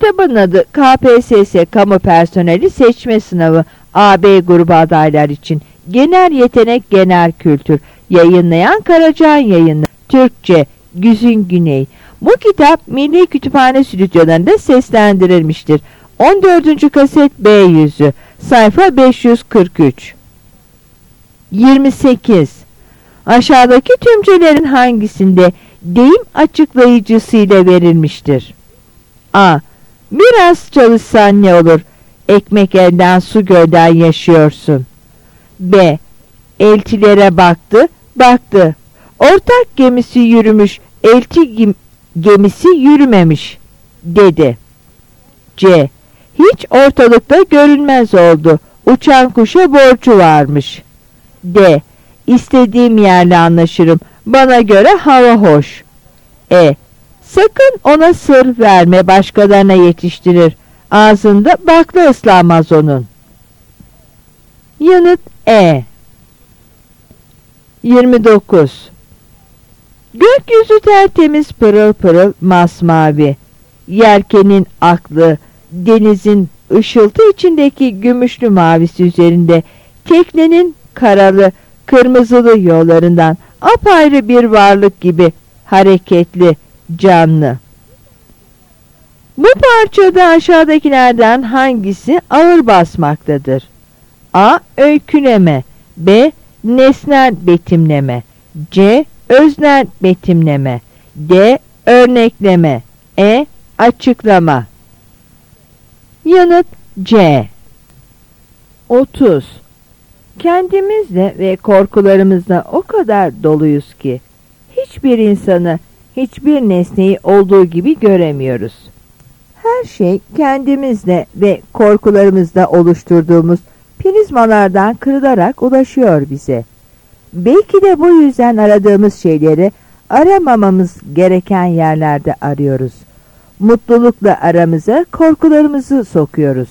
Kitabın adı KPSS Kamu Personeli Seçme Sınavı AB grubu adaylar için Genel Yetenek Genel Kültür. Yayınlayan Karacan Yayınları. Türkçe Güzin Güney. Bu kitap Milli Kütüphane stüdyolarında seslendirilmiştir. 14. kaset B yüzü. Sayfa 543. 28. Aşağıdaki tümcelerin hangisinde deyim açıklayıcısıyla verilmiştir? A. Biraz çalışsan ne olur? Ekmek elden su gölden yaşıyorsun. B. Elçilere baktı, baktı. Ortak gemisi yürümüş, elçi gemisi yürümemiş, dedi. C. Hiç ortalıkta görünmez oldu. Uçan kuşa borcu varmış. D. İstediğim yerle anlaşırım. Bana göre hava hoş. E. Sakın ona sır verme, başkalarına yetiştirir. Ağzında bakla ıslanmaz onun. Yanıt E. 29. Gökyüzü tertemiz pırıl pırıl masmavi. Yelkenin aklı, denizin ışıltı içindeki gümüşlü mavisi üzerinde teknenin karalı, kırmızılı yollarından apayrı bir varlık gibi hareketli, canlı. Bu parçada aşağıdakilerden hangisi ağır basmaktadır? A. Öyküleme. B. Nesnel betimleme. C. Öznel betimleme. D. Örnekleme. E. Açıklama. Yanıt C. 30. Kendimizle ve korkularımızla o kadar doluyuz ki hiçbir insanı, hiçbir nesneyi olduğu gibi göremiyoruz. Her şey kendimizle ve korkularımızla oluşturduğumuz prizmalardan kırılarak ulaşıyor bize. Belki de bu yüzden aradığımız şeyleri aramamamız gereken yerlerde arıyoruz. Mutlulukla aramıza korkularımızı sokuyoruz.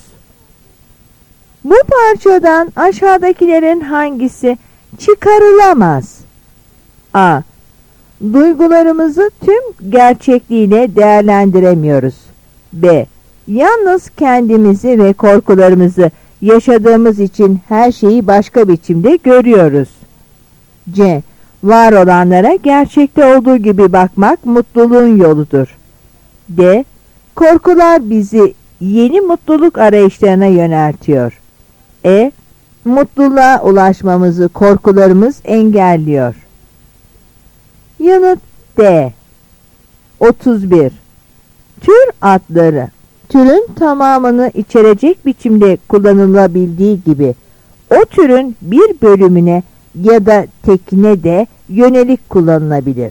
Bu parçadan aşağıdakilerin hangisi çıkarılamaz? A. Duygularımızı tüm gerçekliğiyle değerlendiremiyoruz. B. Yalnız kendimizi ve korkularımızı yaşadığımız için her şeyi başka biçimde görüyoruz. C. Var olanlara gerçekte olduğu gibi bakmak mutluluğun yoludur. D. Korkular bizi yeni mutluluk arayışlarına yöneltiyor. E. Mutluluğa ulaşmamızı korkularımız engelliyor. Yanıt D. 31. Tür adları türün tamamını içerecek biçimde kullanılabildiği gibi o türün bir bölümüne ya da tekine de yönelik kullanılabilir.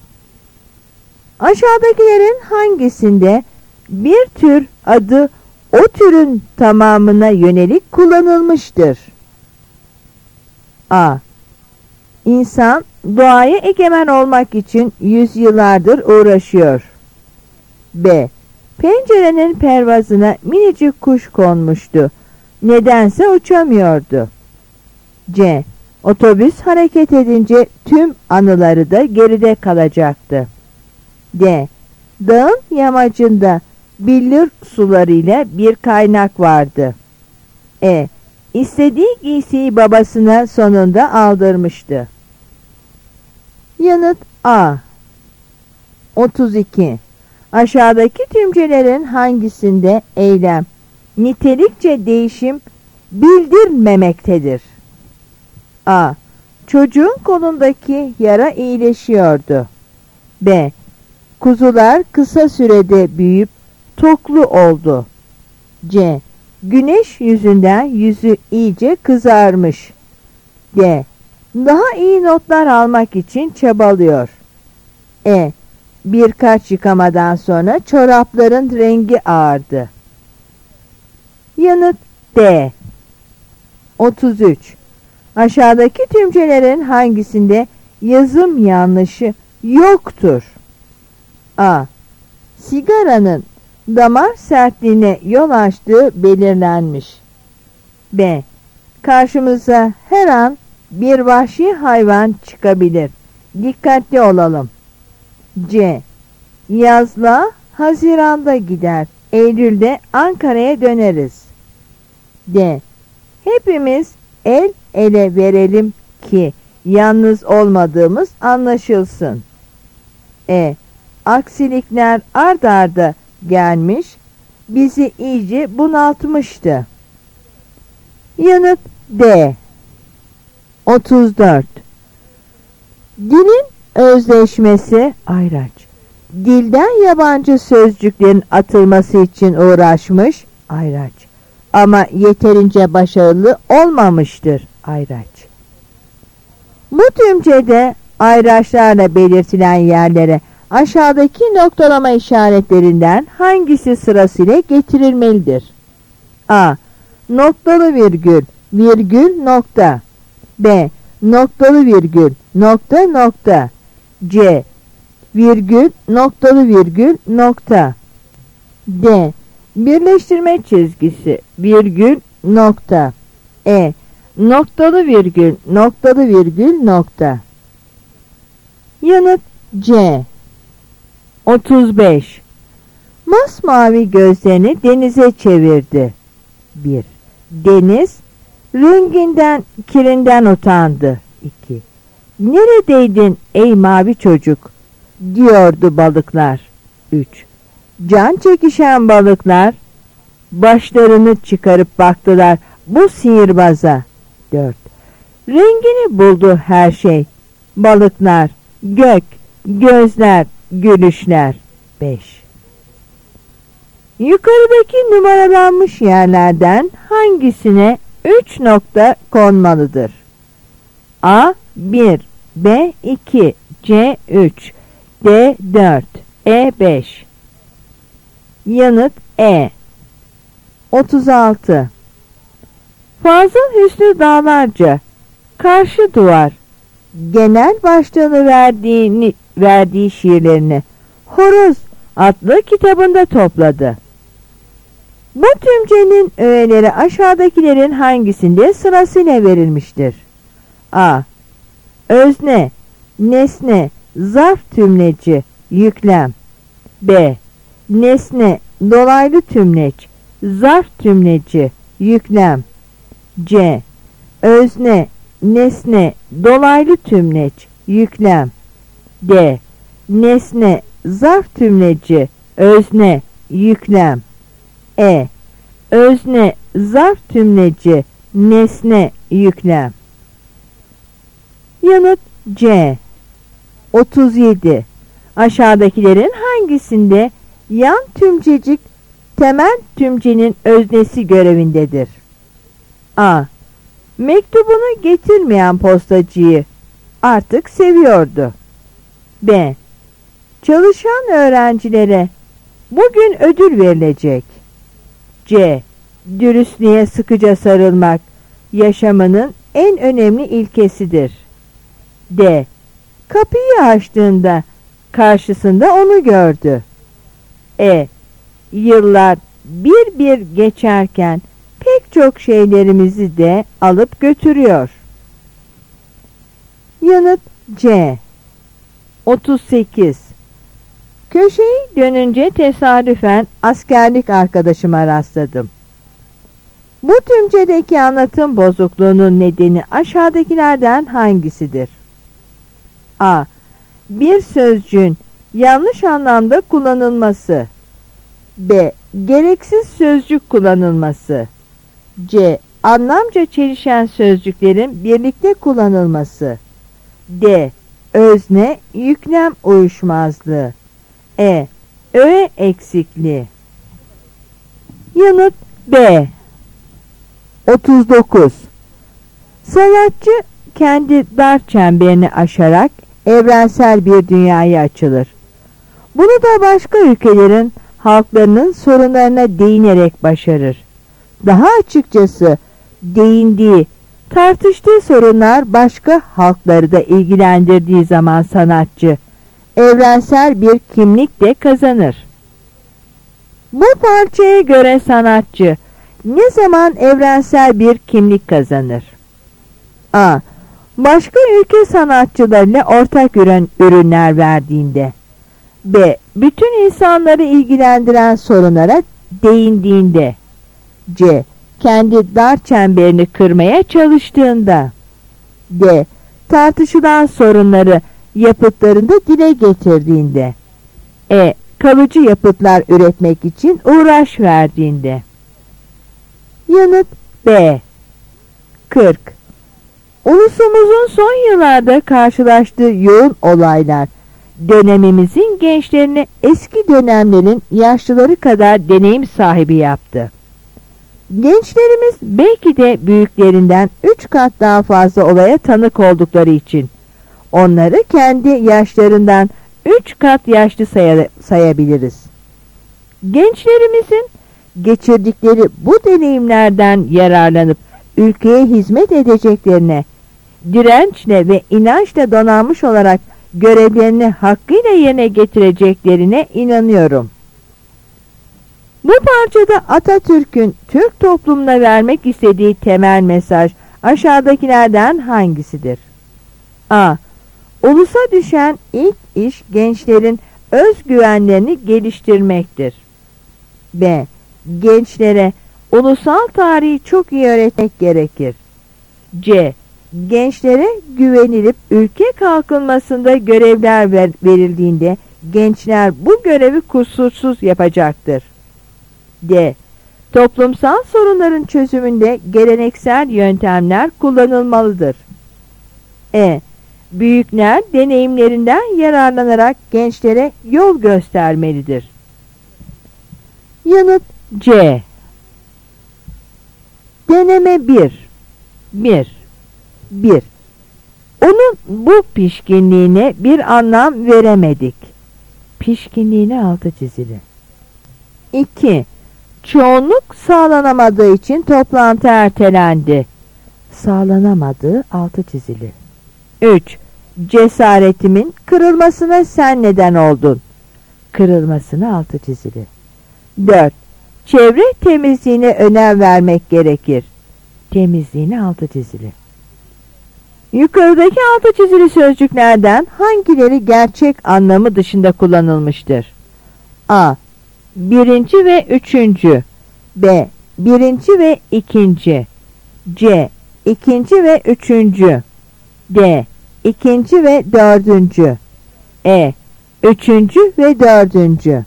Aşağıdakilerin hangisinde bir tür adı o türün tamamına yönelik kullanılmıştır? A. İnsan doğaya egemen olmak için yüzyıllardır uğraşıyor. B. Pencerenin pervazına minicik kuş konmuştu. Nedense uçamıyordu. C. Otobüs hareket edince tüm anıları da geride kalacaktı. D. Dağın yamacında billur sularıyla bir kaynak vardı. E. İstediği giysiyi babasına sonunda aldırmıştı. Yanıt A. 32. Aşağıdaki tümcelerin hangisinde eylem nitelikçe değişim bildirmemektedir? A. Çocuğun kolundaki yara iyileşiyordu. B. Kuzular kısa sürede büyüyüp toklu oldu. C. Güneş yüzünden yüzü iyice kızarmış. D. Daha iyi notlar almak için çabalıyor. E. Birkaç yıkamadan sonra çorapların rengi ağardı. Yanıt D. 33. Aşağıdaki tümcelerin hangisinde yazım yanlışı yoktur? A. Sigaranın damar sertliğine yol açtığı belirlenmiş. B. Karşımıza her an bir vahşi hayvan çıkabilir. Dikkatli olalım. C. Yazla Haziran'da gider. Eylül'de Ankara'ya döneriz. D. Hepimiz el ele verelim ki yalnız olmadığımız anlaşılsın. E. Aksilikler ard arda gelmiş, bizi iyice bunaltmıştı. Yanıt D. 34. Dilin özleşmesi ayraç. Dilden yabancı sözcüklerin atılması için uğraşmış ayraç. Ama yeterince başarılı olmamıştır ayraç. Bu tümcede ayraçlarla belirtilen yerlere aşağıdaki noktalama işaretlerinden hangisi sırasıyla getirilmelidir? A. Noktalı virgül, virgül nokta. B. Noktalı virgül, nokta nokta. C. Virgül, noktalı virgül, nokta. D. Birleştirme çizgisi, virgül, nokta. E. Noktalı virgül, noktalı virgül, nokta. Yanıt C. 35. Masmavi gözlerini denize çevirdi. 1. Deniz renginden, kirinden utandı. 2. Neredeydin ey mavi çocuk? Diyordu balıklar. 3. Can çekişen balıklar başlarını çıkarıp baktılar bu sihirbaza. 4. Rengini buldu her şey. Balıklar, gök, gözler, gülüşler. 5. Yukarıdaki numaralanmış yerlerden hangisine 3 nokta konmalıdır? A 1, B 2, C 3, D 4, E 5. Yanıt E. 36. Fazıl Hüsnü Dağlarca Karşı Duvar genel başlığını verdiği şiirlerini Horoz adlı kitabında topladı. Bu tümcenin öğeleri aşağıdakilerin hangisinde sırasıyla verilmiştir? A. Özne, nesne, zarf tümleci, yüklem. B. Nesne, dolaylı tümleç, zarf tümleci, yüklem. C. Özne, nesne, dolaylı tümleç, yüklem. D. Nesne, zarf tümleci, özne, yüklem. E. Özne, zarf tümleci, nesne, yüklem. Yanıt C. 37. Aşağıdakilerin hangisinde yan tümcecik temel tümcenin öznesi görevindedir? A. Mektubunu getirmeyen postacıyı artık seviyordu. B. Çalışan öğrencilere bugün ödül verilecek. C. Dürüstlüğe sıkıca sarılmak yaşamının en önemli ilkesidir. D. Kapıyı açtığında karşısında onu gördü. E. Yıllar bir bir geçerken pek çok şeylerimizi de alıp götürüyor. Yanıt C. 38. Köşeyi dönünce tesadüfen askerlik arkadaşıma rastladım. Bu tümcedeki anlatım bozukluğunun nedeni aşağıdakilerden hangisidir? A. Bir sözcüğün yanlış anlamda kullanılması. B. Gereksiz sözcük kullanılması. C. Anlamca çelişen sözcüklerin birlikte kullanılması. D. Özne, yüklem uyuşmazlığı. E. Öğe eksikliği. Yanıt B. 39. Sanatçı kendi dar çemberini aşarak evrensel bir dünyaya açılır. Bunu da başka ülkelerin halklarının sorunlarına değinerek başarır. Daha açıkçası değindiği, tartıştığı sorunlar başka halkları da ilgilendirdiği zaman sanatçı evrensel bir kimlik de kazanır. Bu parçaya göre sanatçı ne zaman evrensel bir kimlik kazanır? A. Başka ülke sanatçılarıyla ortak ürünler verdiğinde. B. Bütün insanları ilgilendiren sorunlara değindiğinde. C. Kendi dar çemberini kırmaya çalıştığında. D. Tartışılan sorunları yapıtlarında dile getirdiğinde. E. Kalıcı yapıtlar üretmek için uğraş verdiğinde. Yanıt B. 40. Ulusumuzun son yıllarda karşılaştığı yoğun olaylar, dönemimizin gençlerini eski dönemlerin yaşlıları kadar deneyim sahibi yaptı. Gençlerimiz belki de büyüklerinden 3 kat daha fazla olaya tanık oldukları için onları kendi yaşlarından 3 kat yaşlı sayabiliriz. Gençlerimizin geçirdikleri bu deneyimlerden yararlanıp ülkeye hizmet edeceklerine, dirençle ve inançla donanmış olarak görevlerini hakkıyla yerine getireceklerine inanıyorum. Bu parçada Atatürk'ün Türk toplumuna vermek istediği temel mesaj aşağıdakilerden hangisidir? A. Ulusa düşen ilk iş gençlerin özgüvenlerini geliştirmektir. B. Gençlere ulusal tarihi çok iyi öğretmek gerekir. C. Gençlere güvenilip ülke kalkınmasında görevler verildiğinde gençler bu görevi kusursuz yapacaktır. D. Toplumsal sorunların çözümünde geleneksel yöntemler kullanılmalıdır. E. Büyükler deneyimlerinden yararlanarak gençlere yol göstermelidir. Yanıt C. Deneme 1. 1. Onun bu pişkinliğine bir anlam veremedik. Pişkinliğine altı çizili. 2. Çoğunluk sağlanamadığı için toplantı ertelendi. Sağlanamadığı altı çizili. 3. Cesaretimin kırılmasına sen neden oldun. Kırılmasına altı çizili. 4. Çevre temizliğine önem vermek gerekir. Temizliğine altı çizili. Yukarıdaki altı çizili sözcüklerden hangileri gerçek anlamı dışında kullanılmıştır? A. Birinci ve üçüncü. B. Birinci ve ikinci. C. İkinci ve üçüncü. D. İkinci ve dördüncü. E. Üçüncü ve dördüncü.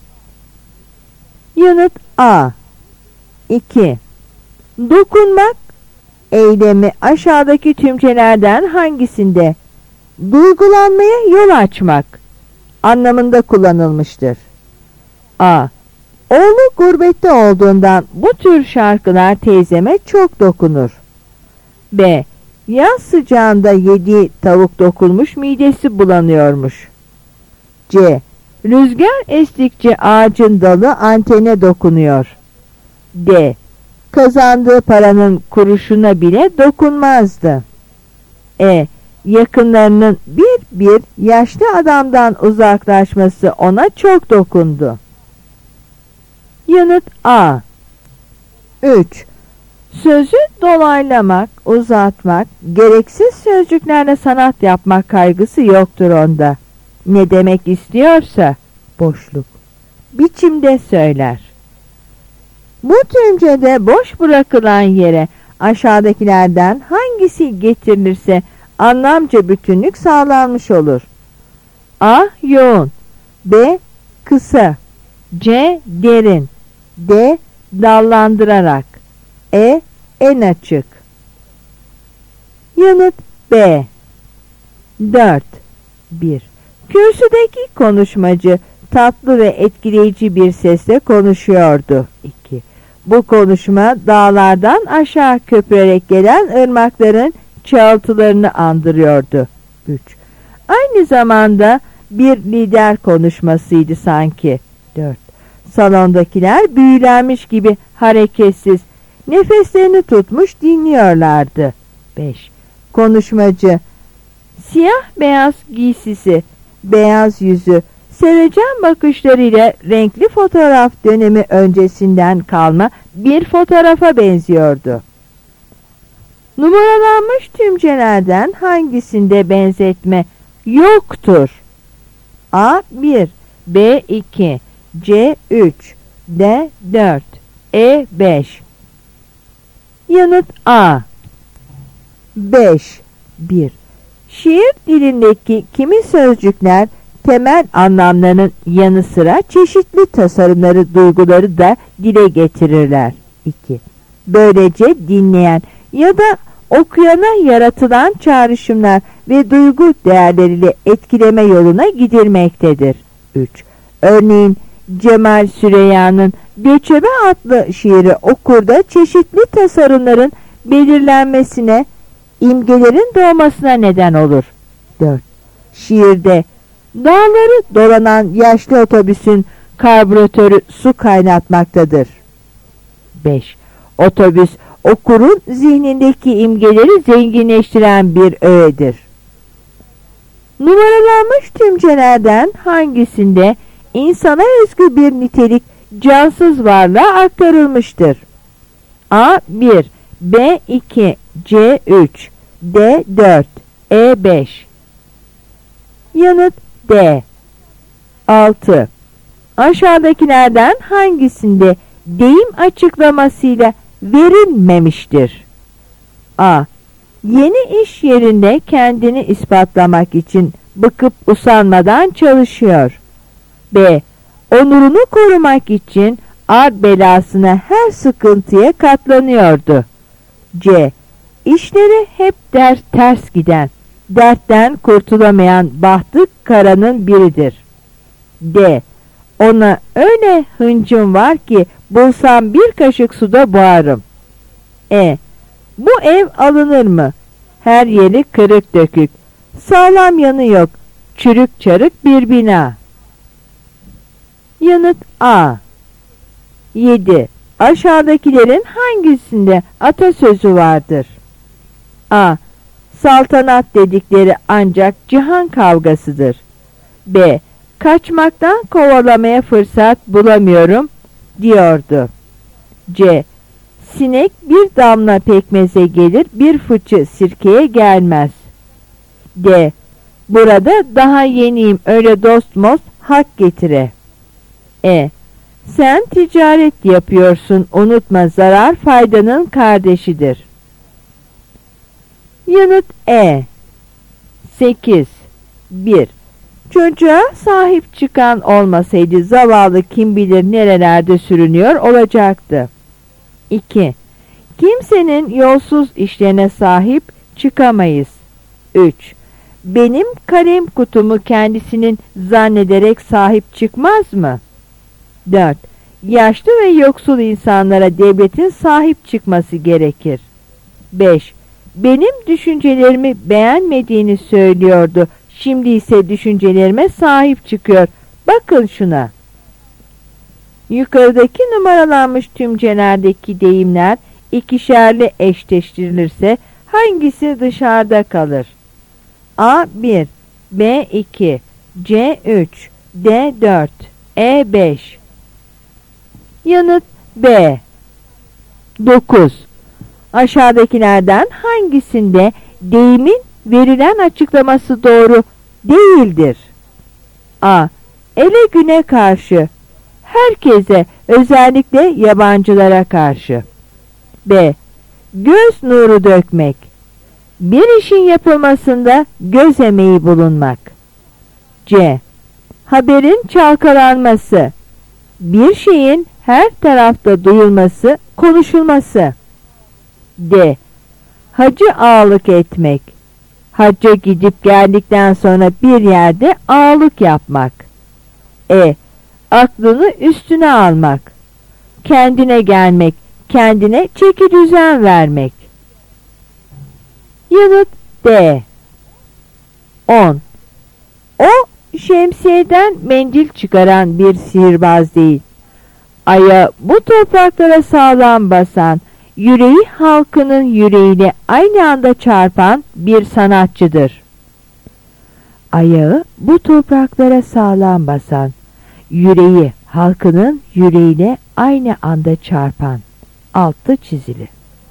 Yanıt A. 2. Dokunmak eylemi aşağıdaki tümcelerden hangisinde duygulanmaya yol açmak anlamında kullanılmıştır? A. Oğlu gurbette olduğundan bu tür şarkılar teyzeme çok dokunur. B. Yaz sıcağında yediği tavuk dokunmuş midesi bulanıyormuş. C. Rüzgar estikçe ağacın dalı antene dokunuyor. D. Kazandığı paranın kuruşuna bile dokunmazdı. E. Yakınlarının bir yaşlı adamdan uzaklaşması ona çok dokundu. Yanıt A. 3. Sözü dolaylamak, uzatmak, gereksiz sözcüklerle sanat yapmak kaygısı yoktur onda. Ne demek istiyorsa boşluk biçimde söyler. Bu tümcede boş bırakılan yere aşağıdakilerden hangisi getirilirse anlamca bütünlük sağlanmış olur. A. Yoğun. B. Kısa. C. Derin. D. Dallandırarak. E. En açık. Yanıt B. 4. 1. Kürsüdeki konuşmacı tatlı ve etkileyici bir sesle konuşuyordu. 2. Bu konuşma dağlardan aşağı köpürerek gelen ırmakların çağıltılarını andırıyordu. 3. Aynı zamanda bir lider konuşmasıydı sanki. 4. Salondakiler büyülenmiş gibi hareketsiz, nefeslerini tutmuş dinliyorlardı. 5. Konuşmacı, siyah beyaz giysisi, beyaz yüzü, sevecen bakışlarıyla renkli fotoğraf dönemi öncesinden kalma bir fotoğrafa benziyordu. Numaralanmış tümcelerden hangisinde benzetme yoktur? A. 1, B. 2, C. 3, D. 4. E5. Yanıt A. 5. 1. Şiir dilindeki kimi sözcükler temel anlamlarının yanı sıra çeşitli tasarımları, duyguları da dile getirirler. 2. Böylece dinleyen ya da okuyana yaratılan çağrışımlar ve duygu değerleriyle etkileme yoluna gidilmektedir. 3. Örneğin Cemal Süreyya'nın Göçebe adlı şiiri okurda çeşitli tasarımların belirlenmesine, imgelerin doğmasına neden olur. 4. Şiirde dağları dolanan yaşlı otobüsün karbüratörü su kaynatmaktadır. 5. Otobüs okurun zihnindeki imgeleri zenginleştiren bir öğedir. Numaralanmış tümcelerden hangisinde insana özgü bir nitelik cansız varlığa aktarılmıştır? A1, B2, C3, D4, E5. Yanıt D. 6. Aşağıdakilerden hangisinde deyim açıklamasıyla verilmemiştir? A. Yeni iş yerinde kendini ispatlamak için bıkıp usanmadan çalışıyor. B. Onurunu korumak için ar belasına her sıkıntıya katlanıyordu. C. İşleri hep ters giden, dertten kurtulamayan bahtı karanın biridir. D. Ona öyle hıncım var ki bulsam bir kaşık suda boğarım. E. Bu ev alınır mı? Her yeri kırık dökük, sağlam yanı yok, çürük çarık bir bina. Yanıt A. 7. Aşağıdakilerin hangisinde atasözü vardır? A. Saltanat dedikleri ancak cihan kavgasıdır. B. Kaçmaktan kovalamaya fırsat bulamıyorum diyordu. C. Sinek bir damla pekmeze gelir, bir fıçı sirkeye gelmez. D. Burada daha yeniyim, öyle dost most hak getire. E. Sen ticaret yapıyorsun, unutma zarar faydanın kardeşidir. Yanıt E. 8. 1. Çocuğa sahip çıkan olmasaydı zavallı kim bilir nerelerde sürünüyor olacaktı. 2. Kimsenin yolsuz işlerine sahip çıkamayız. 3. Benim kalem kutumu kendisinin zannederek sahip çıkmaz mı? 4. Yaşlı ve yoksul insanlara devletin sahip çıkması gerekir. 5. Benim düşüncelerimi beğenmediğini söylüyordu. Şimdi ise düşüncelerime sahip çıkıyor. Bakın şuna. Yukarıdaki numaralanmış tümcelerdeki deyimler ikişerli eşleştirilirse hangisi dışarıda kalır? A1, B2, C3, D4, E5. Yanıt B. 9. Aşağıdakilerden hangisinde deyimin verilen açıklaması doğru değildir? A. Ele güne karşı, herkese, özellikle yabancılara karşı. B. Göz nuru dökmek, bir işin yapılmasında göz emeği bulunmak. C. Haberin çalkalanması, bir şeyin her tarafta duyulması, konuşulması. D. Hacı ağalık etmek, hacca gidip geldikten sonra bir yerde ağalık yapmak. E. Aklını üstüne almak, kendine gelmek, kendine çeki düzen vermek. Yanıt D. 10. O şemsiyeden mendil çıkaran bir sihirbaz değil. Aya bu topraklara sağlam basan, yüreği halkının yüreğiyle aynı anda çarpan bir sanatçıdır. Ayağı bu topraklara sağlam basan, yüreği halkının yüreğiyle aynı anda çarpan, altı çizili.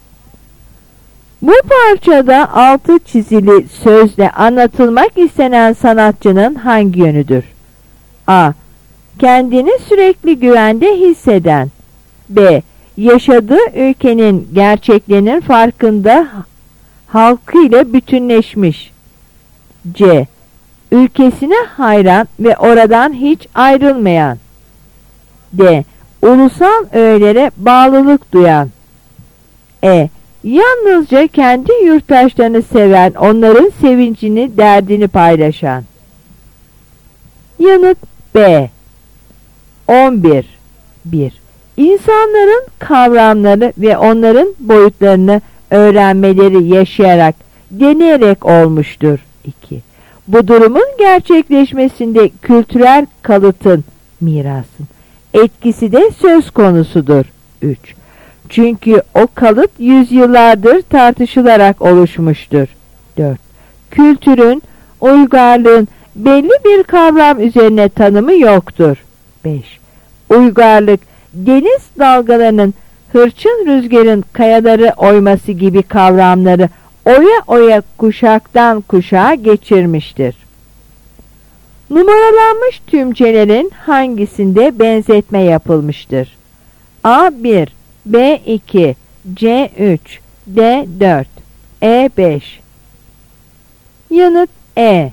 Bu parçada altı çizili sözle anlatılmak istenen sanatçının hangi yönüdür? A. Kendini sürekli güvende hisseden. B. yaşadığı ülkenin gerçeklerinin farkında, halkıyla bütünleşmiş. C. Ülkesine hayran ve oradan hiç ayrılmayan. D. Ulusal öğelere bağlılık duyan. E. Yalnızca kendi yurttaşlarını seven, onların sevincini, derdini paylaşan. Yanıt B. 11. 1. İnsanların kavramları ve onların boyutlarını öğrenmeleri yaşayarak, deneyerek olmuştur. 2. Bu durumun gerçekleşmesinde kültürel kalıtın, mirasın etkisi de söz konusudur. 3. Çünkü o kalıt yüzyıllardır tartışılarak oluşmuştur. 4. Kültürün, uygarlığın belli bir kavram üzerine tanımı yoktur. 5. Uygarlık, deniz dalgalarının, hırçın rüzgarın kayaları oyması gibi kavramları oya oya kuşaktan kuşağa geçirmiştir. Numaralanmış tümcelerin hangisinde benzetme yapılmıştır? A1, B2, C3, D4, E5. Yanıt E.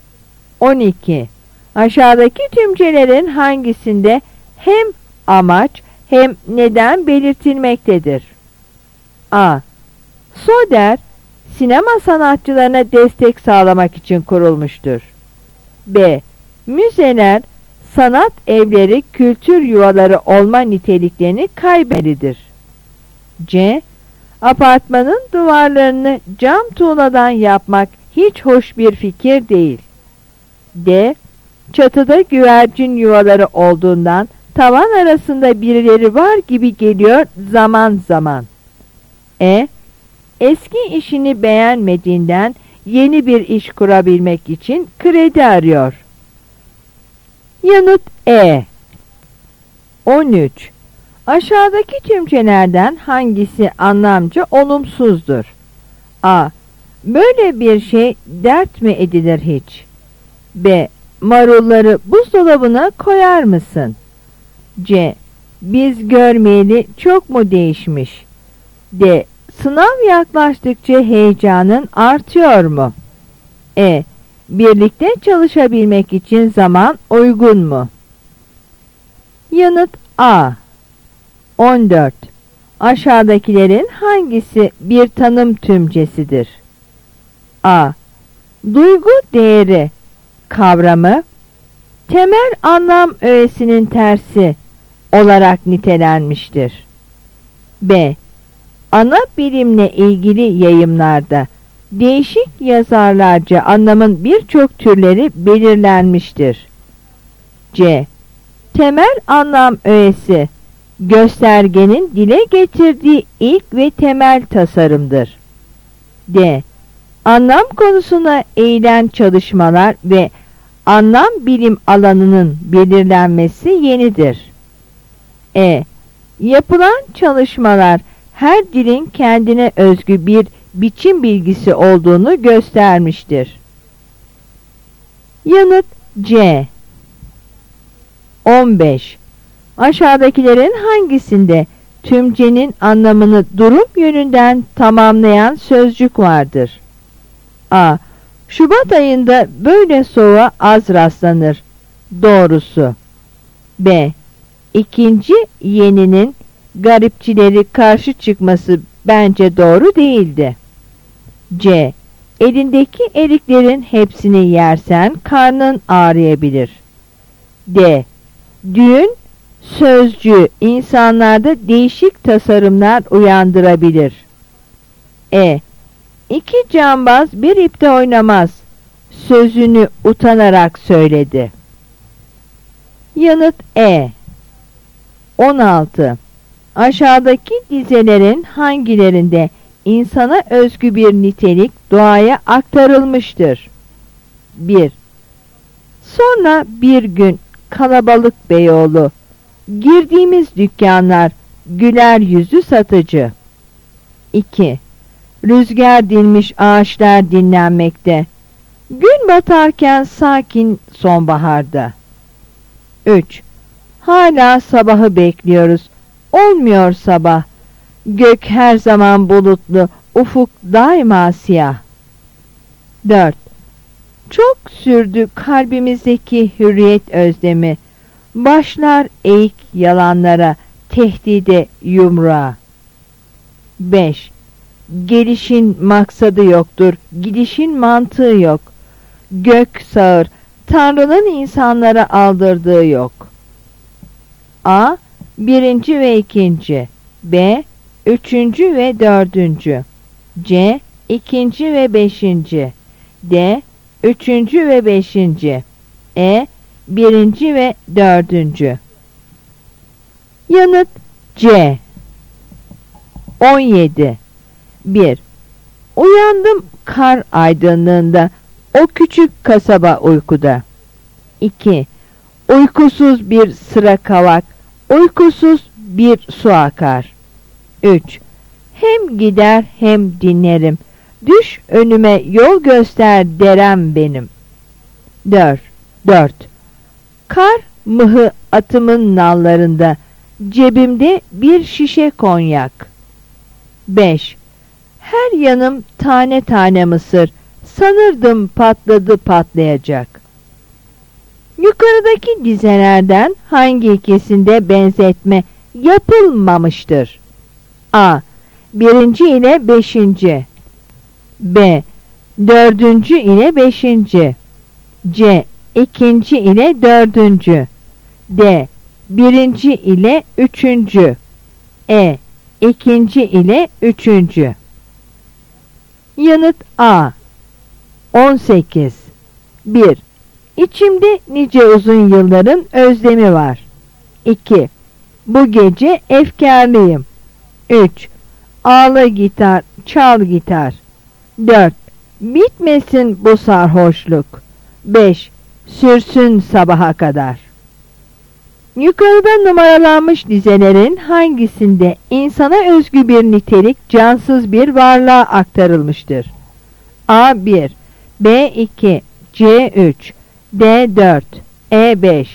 12. Aşağıdaki tümcelerin hangisinde hem amaç hem neden belirtilmektedir? A. Soder, sinema sanatçılarına destek sağlamak için kurulmuştur. B. Müzeler, sanat evleri, kültür yuvaları olma niteliklerini kaybedilir. C. Apartmanın duvarlarını cam tuğladan yapmak hiç hoş bir fikir değil. D. Çatıda güvercin yuvaları olduğundan tavan arasında birileri var gibi geliyor zaman zaman. E. Eski işini beğenmediğinden yeni bir iş kurabilmek için kredi arıyor. Yanıt E. 13. Aşağıdaki tümcelerden hangisi anlamca olumsuzdur? A. Böyle bir şey dert mi edilir hiç? B. Marulları buzdolabına koyar mısın? C. Biz görmeyeli çok mu değişmiş? D. Sınav yaklaştıkça heyecanın artıyor mu? E. Birlikte çalışabilmek için zaman uygun mu? Yanıt A. 14. Aşağıdakilerin hangisi bir tanım tümcesidir? A. Duygu değeri kavramı, temel anlam öğesinin tersi olarak nitelenmiştir. B. Ana bilimle ilgili yayımlarda değişik yazarlarca anlamın birçok türleri belirlenmiştir. C. Temel anlam öğesi, göstergenin dile getirdiği ilk ve temel tasarımdır. D. Anlam konusuna eğilen çalışmalar ve anlam bilim alanının belirlenmesi yenidir. E. Yapılan çalışmalar her dilin kendine özgü bir biçim bilgisi olduğunu göstermiştir. Yanıt C. 15. Aşağıdakilerin hangisinde tümcenin anlamını durum yönünden tamamlayan sözcük vardır? A. Şubat ayında böyle soğuğa az rastlanır. Doğrusu. B. İkinci yeninin garipçileri karşı çıkması bence doğru değildi. C. Elindeki eriklerin hepsini yersen karnın ağrıyabilir. D. Düğün sözcüğü insanlarda değişik tasarımlar uyandırabilir. E. İki cambaz bir ipte oynamaz sözünü utanarak söyledi. Yanıt E. 16. Aşağıdaki dizelerin hangilerinde insana özgü bir nitelik doğaya aktarılmıştır? 1. Sonra bir gün kalabalık Beyoğlu, girdiğimiz dükkanlar, güler yüzlü satıcı. 2. Rüzgar dinmiş ağaçlar dinlenmekte, gün batarken sakin sonbaharda. 3. Hala sabahı bekliyoruz, Olmuyor sabah. Gök her zaman bulutlu, ufuk daima siyah. 4. Çok sürdü kalbimizdeki hürriyet özlemi. Başlar eğik yalanlara, tehdide, yumruğa. 5. Gelişin maksadı yoktur, gidişin mantığı yok. Gök sağır, Tanrı'nın insanlara aldırdığı yok. A. 1. ve 2. B. 3. ve 4. C. 2. ve 5. D. 3. ve 5. E. 1. ve 4. Yanıt C. 17. 1. Uyandım kar aydınlığında, o küçük kasaba uykuda. 2. Uykusuz bir sıra kavak, uykusuz bir su akar. 3. Hem gider hem dinlerim, düş önüme yol göster derem benim. 4. Kar mıhı atımın nallarında, cebimde bir şişe konyak. 5. Her yanım tane tane mısır, sanırdım patladı patlayacak. Yukarıdaki dizelerden hangi ikisinde benzetme yapılmamıştır? A. 1. ile 5. B. 4. ile 5. C. 2. ile 4. D. 1. ile 3. E. 2. ile 3. Yanıt A. 18. 1. İçimde nice uzun yılların özlemi var. 2. Bu gece efkarlıyım. 3. Ağla gitar, çal gitar. 4. Bitmesin bu sarhoşluk. 5. Sürsün sabaha kadar. Yukarıda numaralanmış dizelerin hangisinde insana özgü bir nitelik, cansız bir varlığa aktarılmıştır? A1, B2, C3, D4, E5.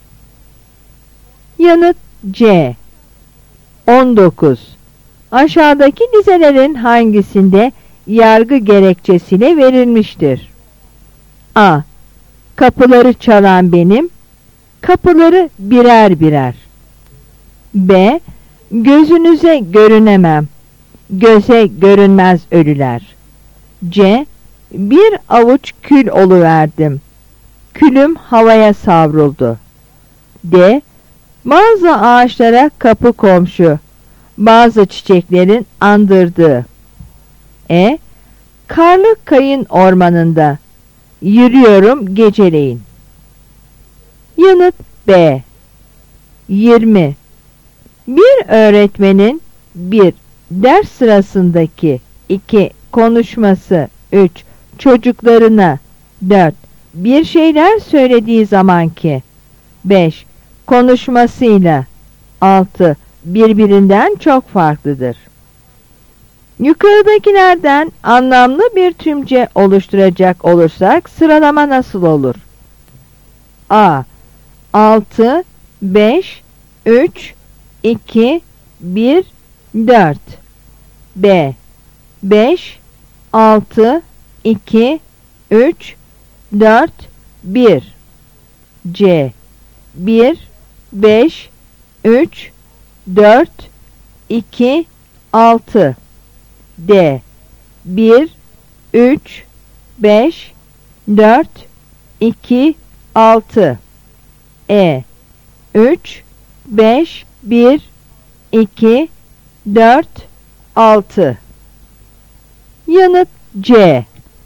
Yanıt C. 19. Aşağıdaki dizelerin hangisinde yargı gerekçesiyle verilmiştir? A. Kapıları çalan benim, kapıları birer birer. B. Gözünüze görünemem, göze görünmez ölüler. C. Bir avuç kül oluverdim, külüm havaya savruldu. D. Bazı ağaçlara kapı komşu, bazı çiçeklerin andırdığı. E. Karlı kayın ormanında yürüyorum geceleyin. Yanıt B. 20. Bir öğretmenin 1. Ders sırasındaki 2. Konuşması 3. Çocuklarına 4. Bir şeyler söylediği zamanki 5. Konuşmasıyla 6. Birbirinden çok farklıdır. Yukarıdakilerden anlamlı bir tümce oluşturacak olursak sıralama nasıl olur? A. 6, 5, 3, 2, 1, 4. B. 5, 6, 2, 3, 4, 1. C. 1, 5, 3, 4, 2, 6. D. 1, 3, 5, 4, 2, 6. E. 3, 5, 1, 2, 4, 6. Yanıt C.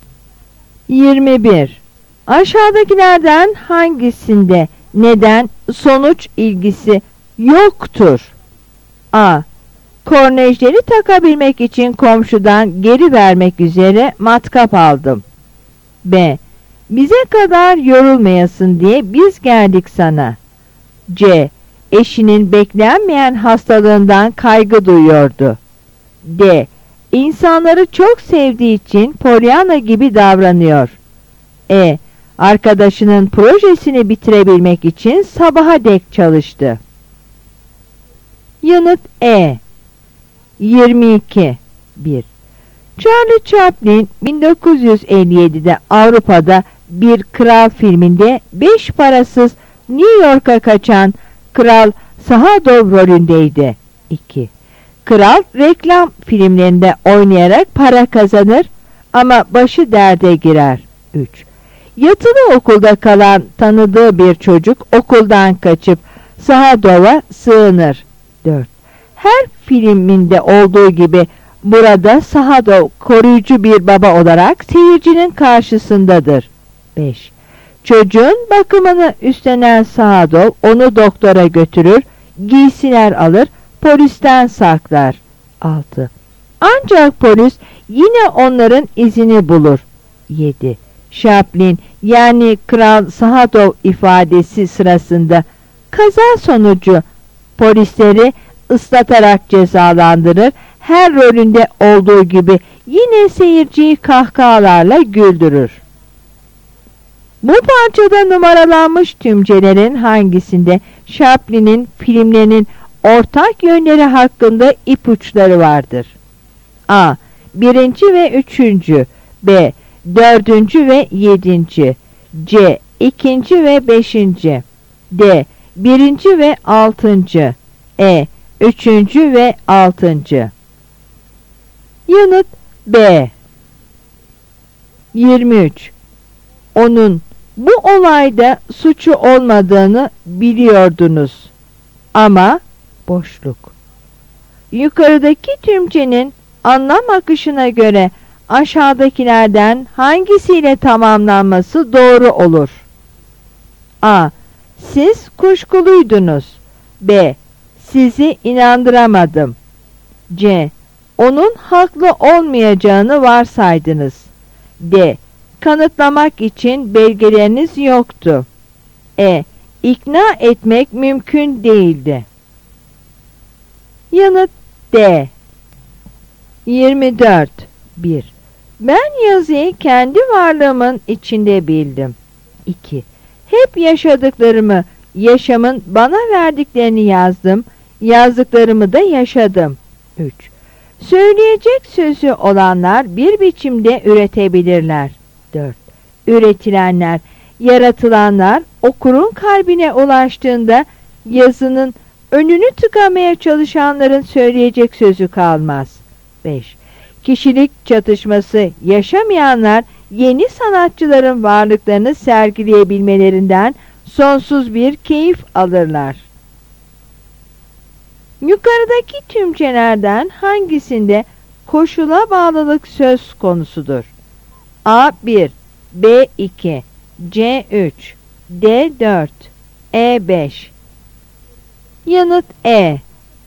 21. Aşağıdakilerden hangisinde neden sonuç ilgisi yoktur? A. Kornejleri takabilmek için komşudan geri vermek üzere matkap aldım. B. Bize kadar yorulmayasın diye biz geldik sana. C. Eşinin beklenmeyen hastalığından kaygı duyuyordu. D. İnsanları çok sevdiği için Pollyanna gibi davranıyor. E. Arkadaşının projesini bitirebilmek için sabaha dek çalıştı. Yanıt E. 22. 1. Charlie Chaplin 1957'de Avrupa'da Bir Kral filminde beş parasız New York'a kaçan Kral Sahadov rolündeydi. 2. Kral reklam filmlerinde oynayarak para kazanır ama başı derde girer. 3. Yatılı okulda kalan tanıdığı bir çocuk okuldan kaçıp Sahadov'a sığınır. 4. Her filminde olduğu gibi burada Sahadov koruyucu bir baba olarak seyircinin karşısındadır. 5. Çocuğun bakımını üstlenen Sahadov onu doktora götürür, giysiler alır, polisten saklar. 6. Ancak polis yine onların izini bulur. 7. Chaplin yani Kral Sahadov ifadesi sırasında kaza sonucu polisleri ıslatarak cezalandırır, her rolünde olduğu gibi yine seyirciyi kahkahalarla güldürür. Bu parçada numaralanmış tümcelerin hangisinde Chaplin'in filmlerinin ortak yönleri hakkında ipuçları vardır? A. 1. ve 3. B. 4. ve 7. C. 2. ve 5. D. 1. ve 6. E. 3. ve 6. Yanıt B. 23. Onun bu olayda suçu olmadığını biliyordunuz. Ama boşluk. Yukarıdaki tümcenin anlam akışına göre aşağıdakilerden hangisiyle tamamlanması doğru olur? A. Siz kuşkuluydunuz. B. Sizi inandıramadım. C. Onun haklı olmayacağını varsaydınız. D. Kanıtlamak için belgeleriniz yoktu. E. İkna etmek mümkün değildi. Yanıt D. 24. 1. Ben yazıyı kendi varlığımın içinde bildim. 2. Hep yaşadıklarımı, yaşamın bana verdiklerini yazdım, yazdıklarımı da yaşadım. 3. Söyleyecek sözü olanlar bir biçimde üretebilirler. 4. Üretilenler, yaratılanlar okurun kalbine ulaştığında yazının önünü tıkamaya çalışanların söyleyecek sözü kalmaz. 5. Kişilik çatışması yaşamayanlar yeni sanatçıların varlıklarını sergileyebilmelerinden sonsuz bir keyif alırlar. Yukarıdaki tümcelerden hangisinde koşula bağlılık söz konusudur? A1, B2, C3, D4, E5. Yanıt E.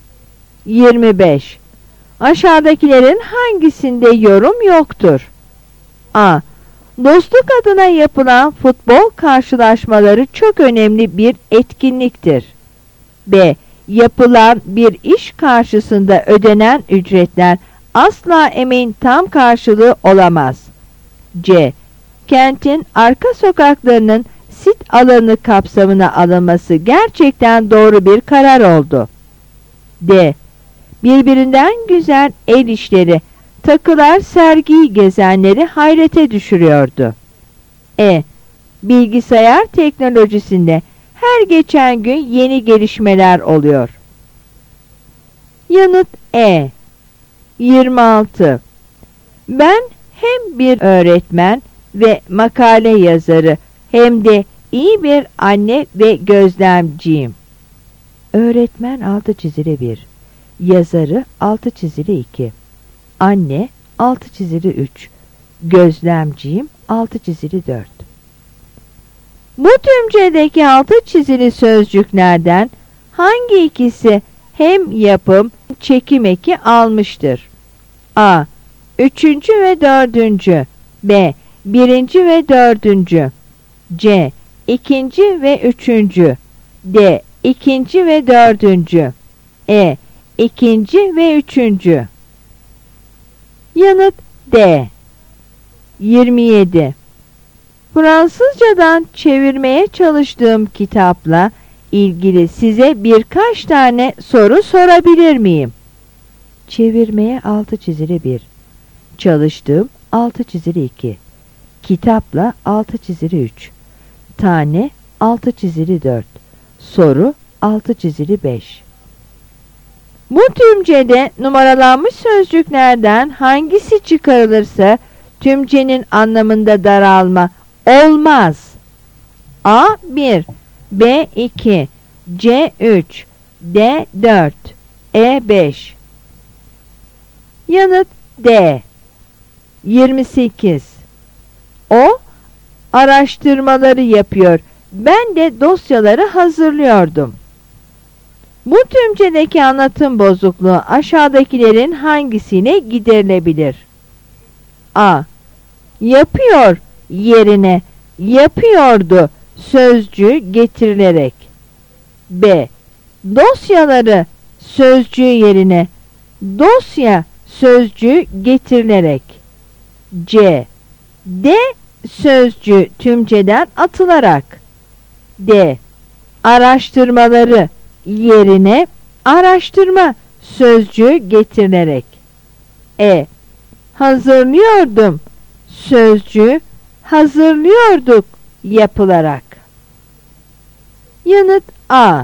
25. Aşağıdakilerin hangisinde yorum yoktur? A. Dostluk adına yapılan futbol karşılaşmaları çok önemli bir etkinliktir. B. Yapılan bir iş karşısında ödenen ücretler asla emeğin tam karşılığı olamaz. C. Kentin arka sokaklarının sit alanı kapsamına alınması gerçekten doğru bir karar oldu. D. Birbirinden güzel el işleri, takılar sergiyi gezenleri hayrete düşürüyordu. E. Bilgisayar teknolojisinde her geçen gün yeni gelişmeler oluyor. Yanıt E. 26. Ben hem bir öğretmen ve makale yazarı hem de iyi bir anne ve gözlemciyim. Öğretmen altı çizili 1, yazarı altı çizili 2, anne altı çizili 3, gözlemciyim altı çizili 4. Bu tümcedeki altı çizili sözcüklerden hangi ikisi hem yapım çekim eki almıştır? A. 3. ve 4. B. 1. ve 4. C. 2. ve 3. D. 2. ve 4. E. 2. ve 3. Yanıt D. 27. Fransızcadan çevirmeye çalıştığım kitapla ilgili size birkaç tane soru sorabilir miyim? Çevirmeye altı çizili 1. Çalıştığım altı çizili 2. Kitapla altı çizili 3. Tane altı çizili 4. Soru altı çizili 5. Bu tümcede numaralanmış sözcüklerden hangisi çıkarılırsa tümcenin anlamında daralma olmaz. A1, B2, C3, D4, E5. Yanıt D. 28. O araştırmaları yapıyor. Ben de dosyaları hazırlıyordum. Bu tümcedeki anlatım bozukluğu aşağıdakilerin hangisine giderilebilir? A. Yapıyor yerine yapıyordu sözcüğü getirilerek. B. Dosyaları sözcüğü yerine dosya sözcüğü getirilerek. C. D sözcüğü tümceden atılarak. D. Araştırmaları yerine araştırma sözcüğü getirilerek. E. Hazırlıyordum sözcüğü hazırlıyorduk yapılarak. Yanıt A.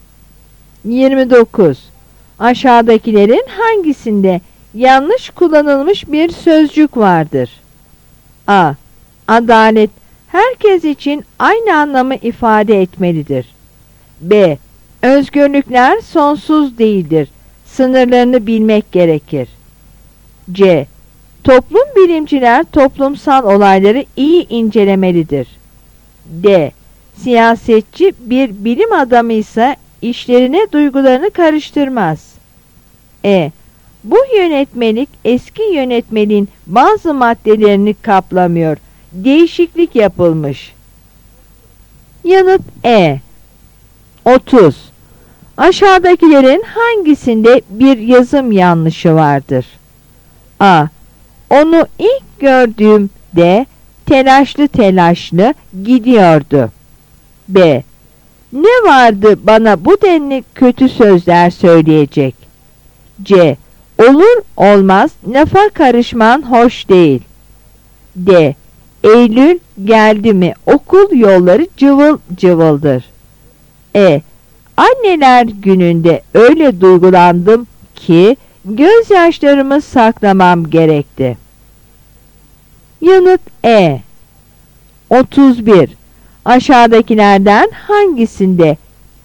29. Aşağıdakilerin hangisinde yanlış kullanılmış bir sözcük vardır? A. Adalet herkes için aynı anlamı ifade etmelidir. B. Özgürlükler sonsuz değildir. Sınırlarını bilmek gerekir. C. Toplum bilimciler toplumsal olayları iyi incelemelidir. D. Siyasetçi bir bilim adamıysa işlerine duygularını karıştırmaz. E. Bu yönetmelik eski yönetmeliğin bazı maddelerini kaplamıyor. Değişiklik yapılmış. Yanıt E. 30. Aşağıdakilerin hangisinde bir yazım yanlışı vardır? A. Onu ilk gördüğümde telaşlı telaşlı gidiyordu. B. Ne vardı bana bu denli kötü sözler söyleyecek? C. Olur olmaz lafa karışman hoş değil. D. Eylül geldi mi okul yolları cıvıl cıvıldır. E. Anneler gününde öyle duygulandım ki gözyaşlarımı saklamam gerekti. Yanıt E. 31. Aşağıdakilerden hangisinde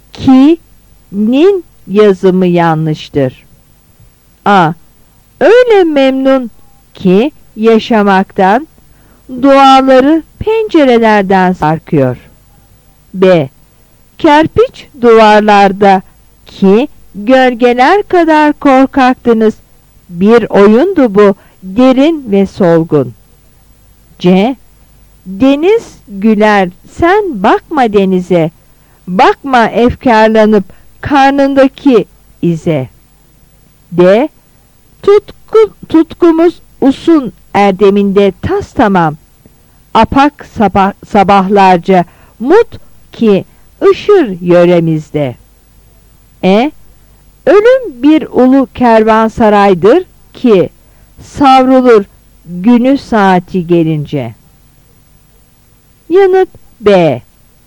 ki'nin yazımı yanlıştır? A. Öyle memnun ki yaşamaktan duaları pencerelerden sarkıyor. B. Kerpiç duvarlarda ki gölgeler kadar korkaktınız. Bir oyundu bu, derin ve solgun. C. Deniz güler, sen bakma denize. Bakma efkarlanıp karnındaki ize. D. Tutkumuz usun erdeminde tas tamam. Apak sabahlarca mut ki ışır yöremizde. E. Ölüm bir ulu kervansaraydır ki savrulur günü saati gelince. Yanıt B.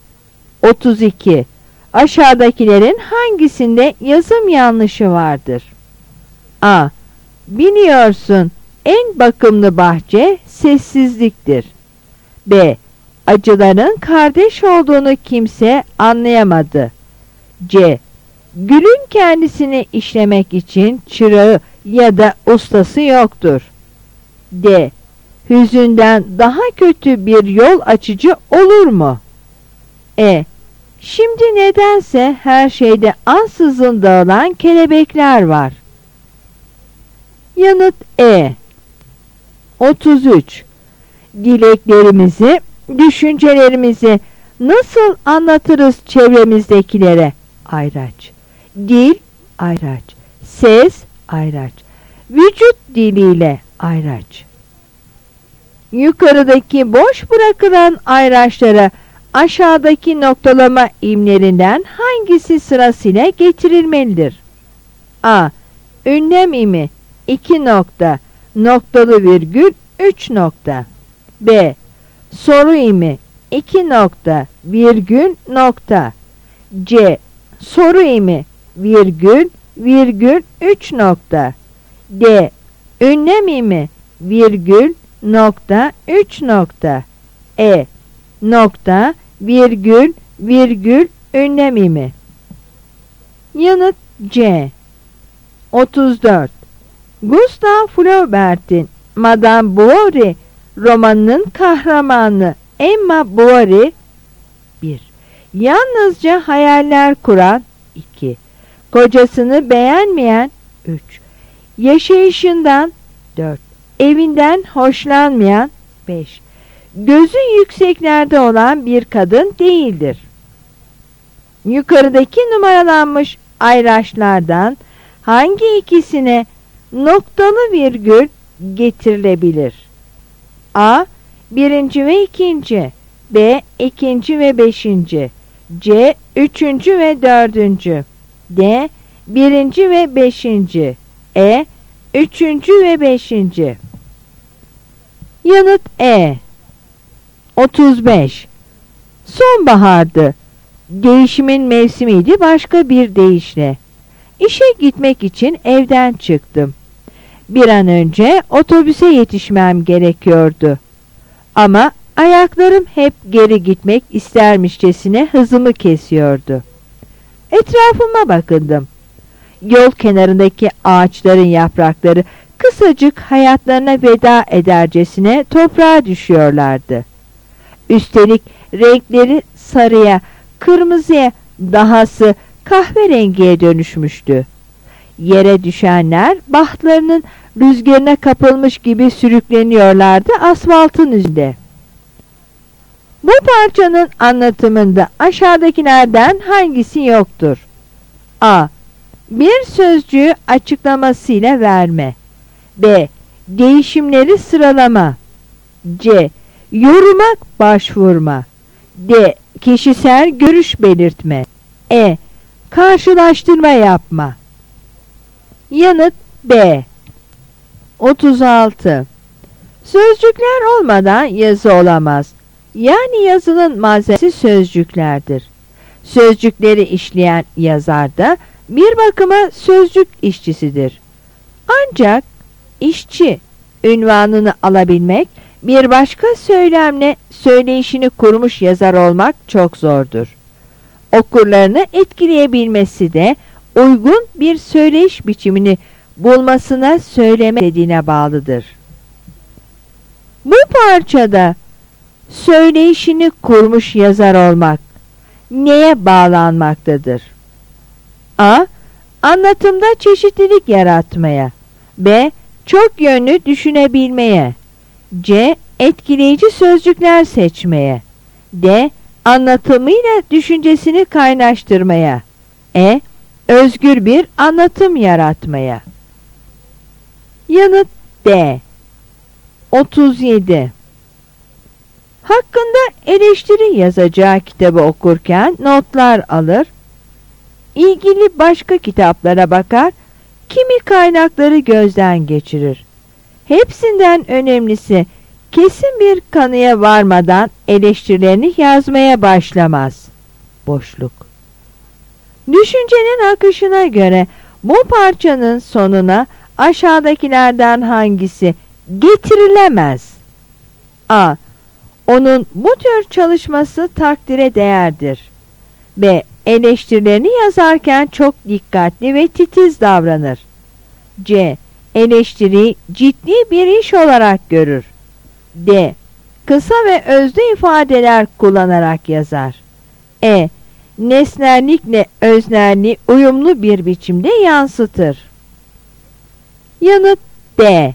32. Aşağıdakilerin hangisinde yazım yanlışı vardır? A. Biliyorsun en bakımlı bahçe sessizliktir. B. Acıların kardeş olduğunu kimse anlayamadı. C. Gülün kendisini işlemek için çırağı ya da ustası yoktur. D. Hüzünden daha kötü bir yol açıcı olur mu? E. Şimdi nedense her şeyde ansızın dağılan kelebekler var. Yanıt E. 33. Dileklerimizi, düşüncelerimizi nasıl anlatırız çevremizdekilere? Ayraç. Dil, ayraç. Ses, ayraç. Vücut diliyle ayraç. Yukarıdaki boş bırakılan ayraçlara aşağıdaki noktalama imlerinden hangisi sırasıyla getirilmelidir? A. Ünlem imi 2 nokta, noktalı virgül 3 nokta. B. Soru imi 2 nokta, virgül nokta. C. Soru imi virgül, virgül 3 nokta. D. Ünlem imi virgül, nokta 3 nokta. E. Nokta, virgül, virgül ünlem imi. Yanıt C. 34. Gustave Flaubert'in Madame Bovary romanının kahramanı Emma Bovary 1. Yalnızca hayaller kuran 2. Kocasını beğenmeyen 3. Yaşayışından 4. Evinden hoşlanmayan 5. Gözü yükseklerde olan bir kadın değildir. Yukarıdaki numaralanmış ayraçlardan hangi ikisine noktalı virgül getirilebilir? A. Birinci ve ikinci. B. İkinci ve beşinci. C. Üçüncü ve dördüncü. D. Birinci ve beşinci. E. Üçüncü ve beşinci. Yanıt E. 35. Sonbahardı. Değişimin mevsimiydi başka bir deyişle. İşe gitmek için evden çıktım. Bir an önce otobüse yetişmem gerekiyordu. Ama ayaklarım hep geri gitmek istermişçesine hızımı kesiyordu. Etrafıma bakındım. Yol kenarındaki ağaçların yaprakları kısacık hayatlarına veda edercesine toprağa düşüyorlardı. Üstelik renkleri sarıya, kırmızıya, dahası kahverengiye dönüşmüştü. Yere düşenler bahtlarının rüzgarına kapılmış gibi sürükleniyorlardı asfaltın üzerinde. Bu parçanın anlatımında aşağıdakilerden hangisi yoktur? A. Bir sözcüğü açıklamasıyla verme. B. Değişimleri sıralama. C. Yoruma başvurma. D. Kişisel görüş belirtme. E. Karşılaştırma yapma. Yanıt B. 36. Sözcükler olmadan yazı olamaz. Yani yazının malzemesi sözcüklerdir. Sözcükleri işleyen yazar da bir bakıma sözcük işçisidir. Ancak işçi ünvanını alabilmek, bir başka söylemle söyleyişini kurmuş yazar olmak çok zordur. Okurlarını etkileyebilmesi de uygun bir söyleyiş biçimini bulmasına, söyleme dediğine bağlıdır. Bu parçada söyleyişini kurmuş yazar olmak neye bağlanmaktadır? A. Anlatımda çeşitlilik yaratmaya. B. Çok yönlü düşünebilmeye. C. Etkileyici sözcükler seçmeye. D. Anlatımıyla düşüncesini kaynaştırmaya. E. Özgür bir anlatım yaratmaya. Yanıt D. 37. Hakkında eleştiri yazacağı kitabı okurken notlar alır, ilgili başka kitaplara bakar, kimi kaynakları gözden geçirir. Hepsinden önemlisi, kesin bir kanıya varmadan eleştirilerini yazmaya başlamaz. Boşluk. Düşüncenin akışına göre bu parçanın sonuna aşağıdakilerden hangisi getirilemez? A. Onun bu tür çalışması takdire değerdir. B. Eleştirilerini yazarken çok dikkatli ve titiz davranır. C. Eleştiriyi ciddi bir iş olarak görür. D. Kısa ve özlü ifadeler kullanarak yazar. E. Nesnellikle öznelliği uyumlu bir biçimde yansıtır. Yanıt D.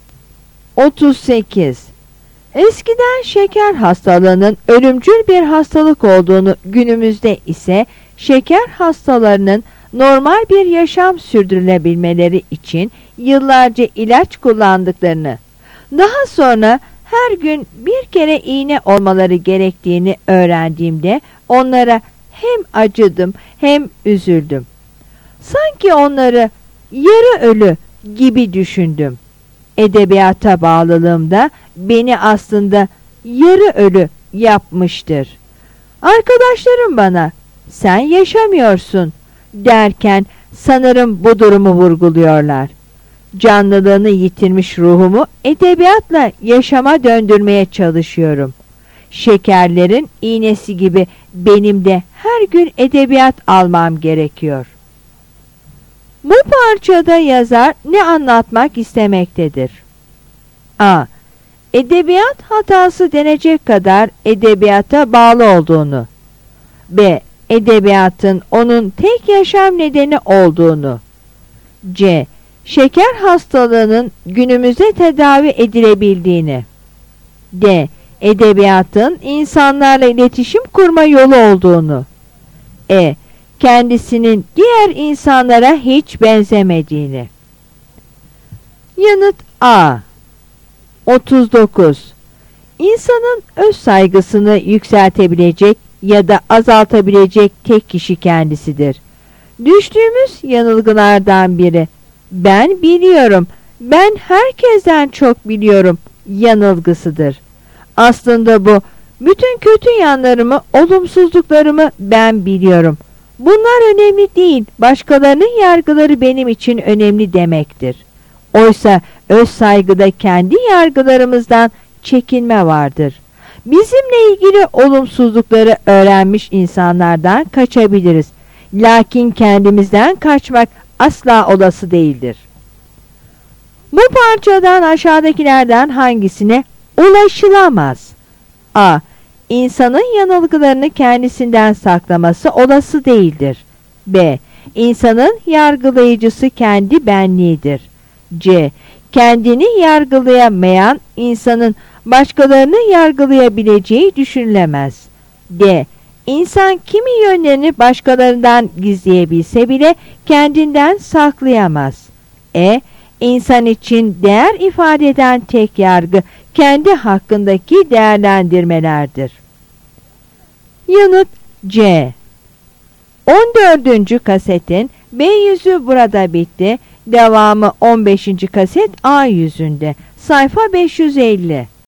38. Eskiden şeker hastalığının ölümcül bir hastalık olduğunu, günümüzde ise şeker hastalarının normal bir yaşam sürdürülebilmeleri için yıllarca ilaç kullandıklarını, daha sonra her gün bir kere iğne olmaları gerektiğini öğrendiğimde onlara hem acıdım hem üzüldüm. Sanki onları yarı ölü gibi düşündüm. Edebiyata bağlılığım da beni aslında yarı ölü yapmıştır. Arkadaşlarım bana "Sen yaşamıyorsun" derken sanırım bu durumu vurguluyorlar. Canlılığını yitirmiş ruhumu edebiyatla yaşama döndürmeye çalışıyorum. Şekerlerin iğnesi gibi benim de her gün edebiyat almam gerekiyor. Bu parçada yazar ne anlatmak istemektedir? A. Edebiyat hatası denecek kadar edebiyata bağlı olduğunu. B. Edebiyatın onun tek yaşam nedeni olduğunu. C. Şeker hastalığının günümüzde tedavi edilebildiğini. D. Edebiyatın insanlarla iletişim kurma yolu olduğunu. E. Kendisinin diğer insanlara hiç benzemediğini. Yanıt A. 39. İnsanın öz saygısını yükseltebilecek ya da azaltabilecek tek kişi kendisidir. Düştüğümüz yanılgılardan biri "Ben biliyorum, ben herkesten çok biliyorum" yanılgısıdır. Aslında bu, bütün kötü yanlarımı, olumsuzluklarımı ben biliyorum. Bunlar önemli değil, başkalarının yargıları benim için önemli demektir. Oysa öz saygıda kendi yargılarımızdan çekinme vardır. Bizimle ilgili olumsuzlukları öğrenmiş insanlardan kaçabiliriz. Lakin kendimizden kaçmak asla olası değildir. Bu parçadan aşağıdakilerden hangisine ulaşılamaz? A. İnsanın yanılgılarını kendisinden saklaması olası değildir. B. İnsanın yargılayıcısı kendi benliğidir. C. Kendini yargılayamayan insanın başkalarını yargılayabileceği düşünülemez. D. İnsan kimi yönlerini başkalarından gizleyebilse bile kendinden saklayamaz. E. İnsan için değer ifade eden tek yargı kendi hakkındaki değerlendirmelerdir. Yanıt C. 14. kasetin B yüzü burada bitti. Devamı 15. kaset A yüzünde. Sayfa 550.